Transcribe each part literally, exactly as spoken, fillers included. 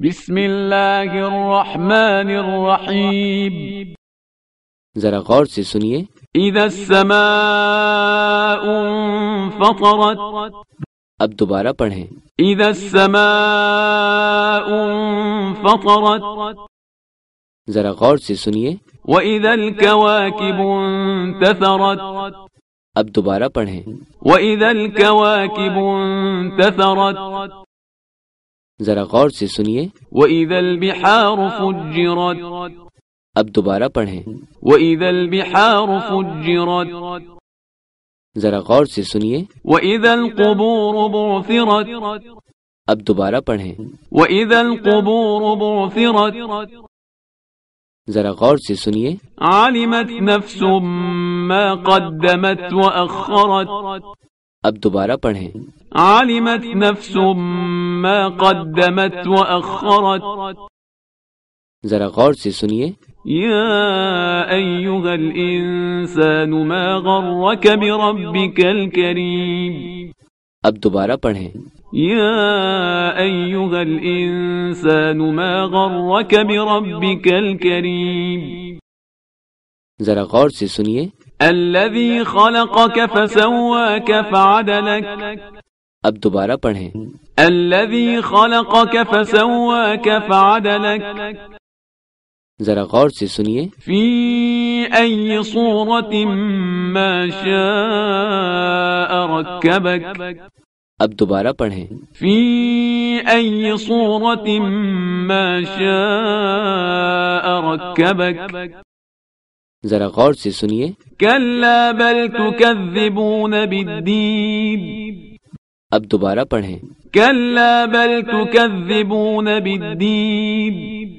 بسم اللہ الرحمن الرحیم. ذرا غور سے سنیے. اذا السماء انفطرت. اب دوبارہ پڑھیں. اذا السماء انفطرت. ذرا غور سے سنیے. وَإِذَا الْكَوَاكِبُ انتثرت. اب دوبارہ پڑھیں. وَإِذَا الْكَوَاكِبُ انتثرت. ذرا غور سے سنیے. وَإِذَا الْبِحَارُ فُجِّرَتْ. اب دوبارہ پڑھیں. وَإِذَا الْبِحَارُ فُجِّرَتْ. ذرا غور سے سنیے. وَإِذَا الْقُبُورُ بُعْثِرَتْ. اب دوبارہ پڑھیں. وَإِذَا الْقُبُورُ بُعْثِرَتْ. ذرا غور سے سنیے. عَلِمَتْ نَفْسٌ مَا قَدَّمَتْ وَأَخَّرَتْ. اب دوبارہ پڑھیں. عَلِمَتْ نَفْسٌ مَا قَدَّمَتْ وَأَخَّرَتْ. ذرا غور سے سنیے. يَا أَيُّهَا الْإِنسَانُ مَا غَرَّكَ بِرَبِّكَ الْكَرِيمِ. اب دوبارہ پڑھیں. يَا أَيُّهَا الْإِنسَانُ مَا غَرَّكَ بِرَبِّكَ الْكَرِيمِ. ذرا غور سے سنیے. الذي خلقك فسواك فعدلك. اب دوبارہ پڑھیں. الذي خلقك فسواك فعدلك. ذرا غور سے سنیے. في أي صورة ما شاء ركبك. اب دوبارہ پڑھیں. في أي صورة ما شاء ركبك. ذرا غور سے سنیے. كلا بل تكذبون بالدين. اب دوبارہ پڑھیں. كلا بل تكذبون بالدين.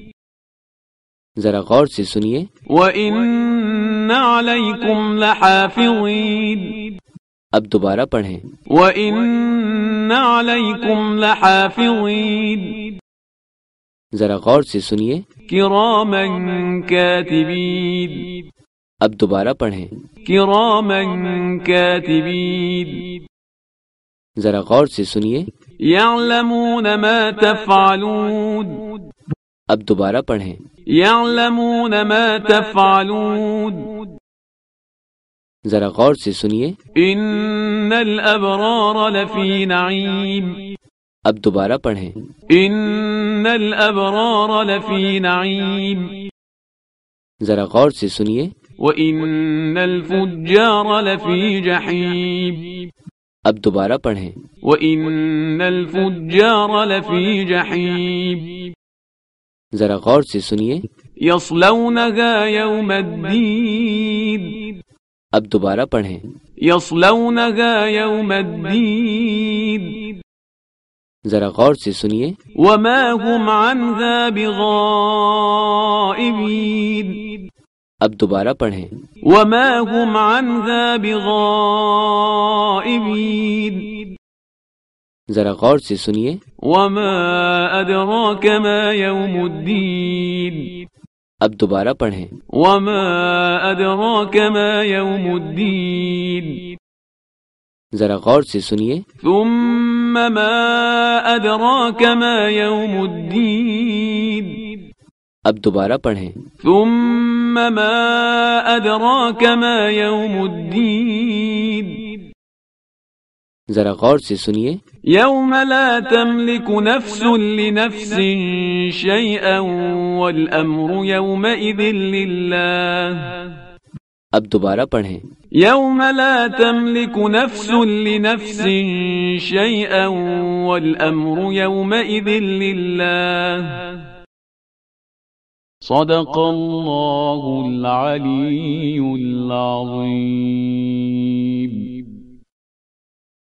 ذرا غور سے سنیے. وَإِنَّ عَلَيْكُمْ لَحَافِظِينَ. اب دوبارہ پڑھیں. وَإِنَّ عَلَيْكُمْ لَحَافِظِينَ. ذرا غور سے سنیے. كِرَامًا كَاتِبِينَ. اب دوبارہ پڑھیں. كِرَامًا كَاتِبِينَ. ذرا غور سے سنیے. يَعْلَمُونَ مَا تَفْعَلُونَ. اب دوبارہ پڑھیں. يَعْلَمُونَ مَا تَفْعَلُونَ. ذرا غور سے سنیے. إِنَّ الْأَبْرَارَ لَفِي نَعِيمٍ. اب دوبارہ پڑھیں. إِنَّ الْأَبْرَارَ لَفِي نَعِيمٍ. ذرا غور سے سنیے. وَإِنَّ الْفُجَّارَ لَفِي جَحِيمٍ. اب دوبارہ پڑھیں. وَإِنَّ الْفُجَّارَ لَفِي جَحِيمٍ. ذرا غور سے سنیے. يَصْلَوْنَهَا يَوْمَ الدِّينِ. اب دوبارہ پڑھیں. يَصْلَوْنَهَا يَوْمَ الدِّينِ. ذرا غور سے سنیے. وَمَا هُمْ عَنْهَا بِغَائِبِينَ. اب دوبارہ پڑھیں. وَمَا هُمْ عَنْهَا بِغَائِبِينَ. ذرا غور سے سنیے. وَمَا أَدْرَاكَ مَا يَوْمُ الدِّينِ. اب دوبارہ پڑھیں. وَمَا أَدْرَاكَ مَا يَوْمُ الدِّينِ. ذرا غور سے سنیے. ثُمَّ مَا أَدْرَاكَ مَا يَوْمُ الدِّينِ. اب دوبارہ پڑھیں. ثُمَّ مَا أَدْرَاكَ مَا يَوْمُ الدِّينِ. ذرا غور سے سنیے. يَوْمَ لَا تَمْلِكُ نَفْسٌ لِنَفْسٍ شَيْئًا وَالْأَمْرُ يَوْمَئِذٍ لِلَّهِ. اب دوبارہ پڑھیں. يَوْمَ لَا تَمْلِكُ نَفْسٌ لِنَفْسٍ شَيْئًا وَالْأَمْرُ يَوْمَئِذٍ لِلَّهِ. صدق اللہ العلی العظیم.